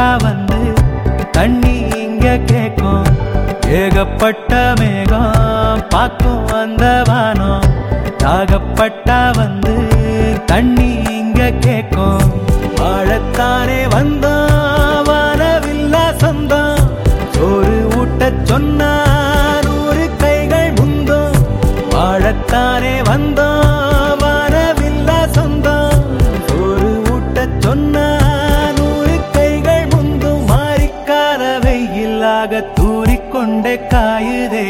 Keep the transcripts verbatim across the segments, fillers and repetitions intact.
பட்டா வந்து தண்ணி இங்க கேக்கும். ஏகப்பட்ட மேகம் பார்க்கும் அந்த வானம். தாகப்பட்டா வந்து தண்ணி இங்க கேக்கும். வாழத்தானே வந்தோம் வானவில்லா சொந்தம். சோறு ஊட்டச் சொன்னா நூறு கைகள் முந்தோம். வாழத்தானே வந்தோம் வானவில்லா சொந்தம். சோறு ஊட்டச் சொன்னா நூறு கைகள் முந்தும். மாறிக்கார வெயிலாக தூறிக்கொண்டே காயுதே.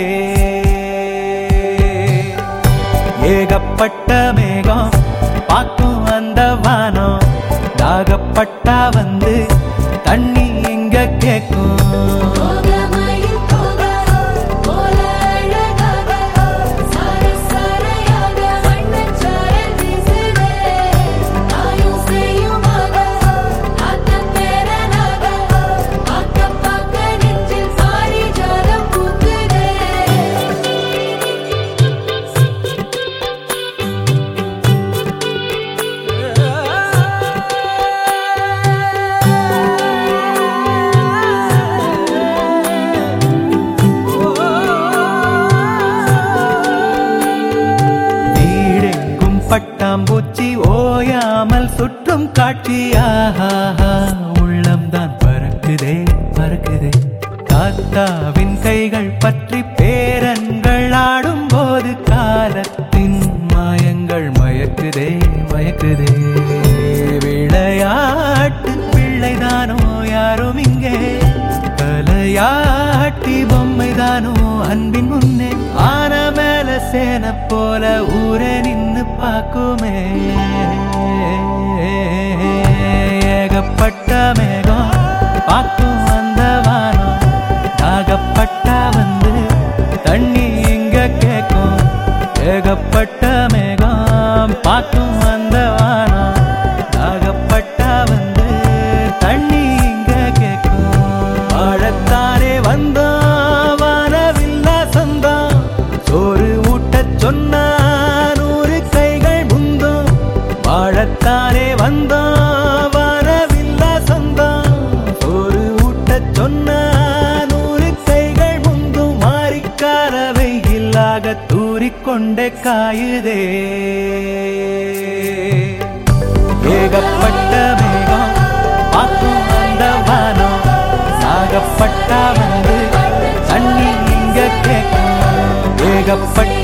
ஏகப்பட்ட மேகம் பார்க்கும் அந்த வானம். தாகப்பட்டா வந்து தண்ணி இங்க கேக்கும். பட்டாம்பூச்சி ஓயாமல் சுற்றும் காட்சியாக உள்ளம்தான் பறக்குதே பறக்குதே. தாத்தாவின் கைகள் பற்றி பேரன்கள் ஆடும் போது காலத்தின் மாயங்கள் மயக்குதே மயக்குதே. விளையாட்டு பிள்ளைதானோ யாரும் இங்கே. தலையாட்டி பொம்மைதானோ அன்பின் முன்னே. ஆன மேல சேன போல ஊரே நின்னு பாக்குமே. ஏகப்பட்ட மேகம் பார்க்கும் அந்த வானம். தாகப்பட்டா வந்து தண்ணி இங்க கேக்கும். ஏகப்பட்ட மேகம் பார்க்கும் அந்த வானம். தாகப்பட்டா வந்து தண்ணி இங்க கேக்கும். வாழத்தானே வந்தோம் வானவில்லா சொந்தம். சோறு ஊட்டச் சொன்னா நூறு கைகள் முந்தும். வாழத்தானே வந்தோம் வானவில்லா சொந்தம். சோறு ஊட்டச் சொன்னா நூறு கைகள் முந்தும். மாறிக்கார வெயிலாக தூறிக்கொண்டே காயுதே. ஏகப்பட்ட மேகம் பார்க்கும் அந்த வானம். தாகப்பட்டா வந்து தண்ணி இங்க கேக்கும். ஏகப்பட்ட